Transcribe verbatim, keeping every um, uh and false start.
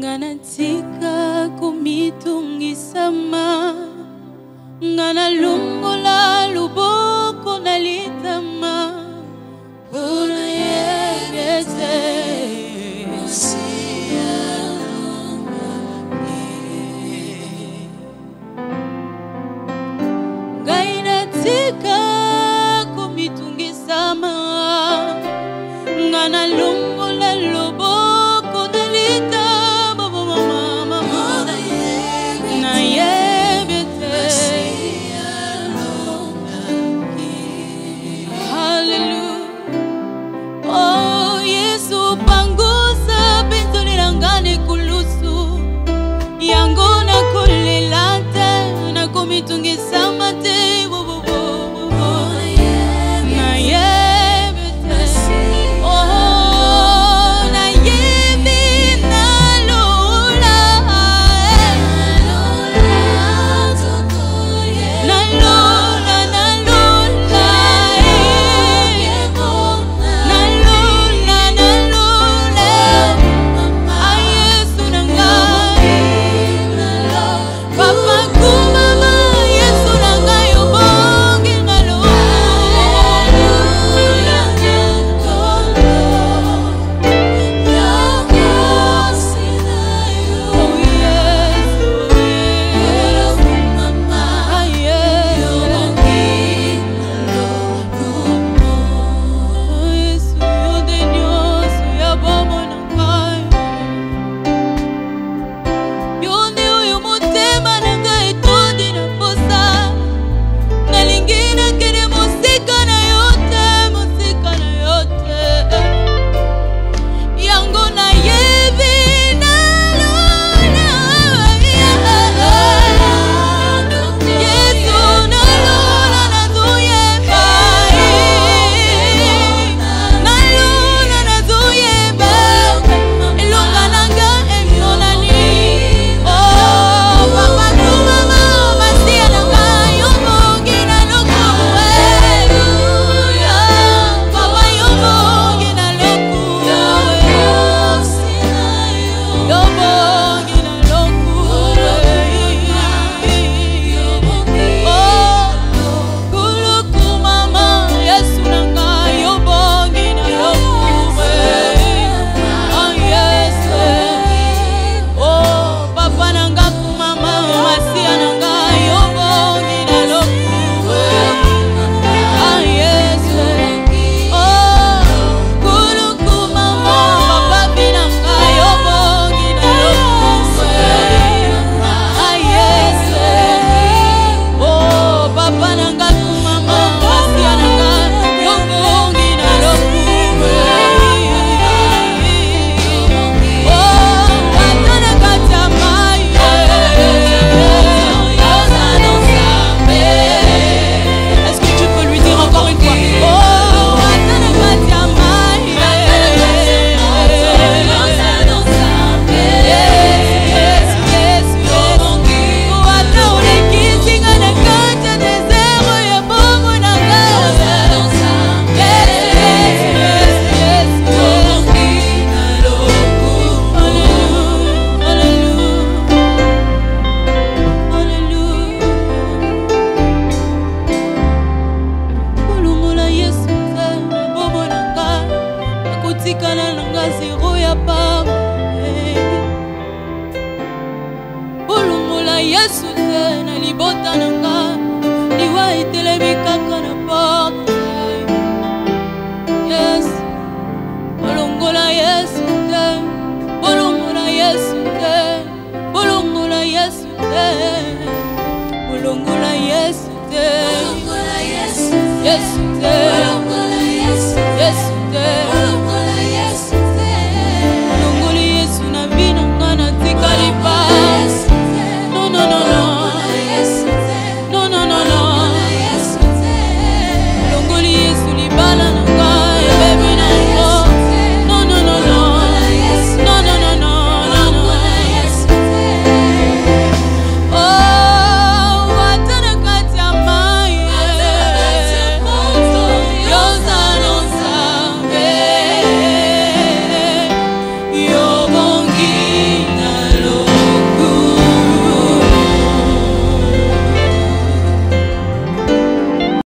Nganatika kumitungisama, ngana lungola luboko nalitama, una yegete usia ngainatika kumitungisama, ngana lungola luboko nalitama. Yangona kulilate na kumitungisama te bo bo bo bo na yebete oh na yebi na lola na lola na lola na lola na lola ayesu nanga Papa kumama Yesu nanga yobongi nalo Yesu tena libota nanga liwa itelemi kaka na porte Yes Bolongola Yesu te Bolongola Yesu te Bolongola Yesu te Bolongola Yesu te Yesu te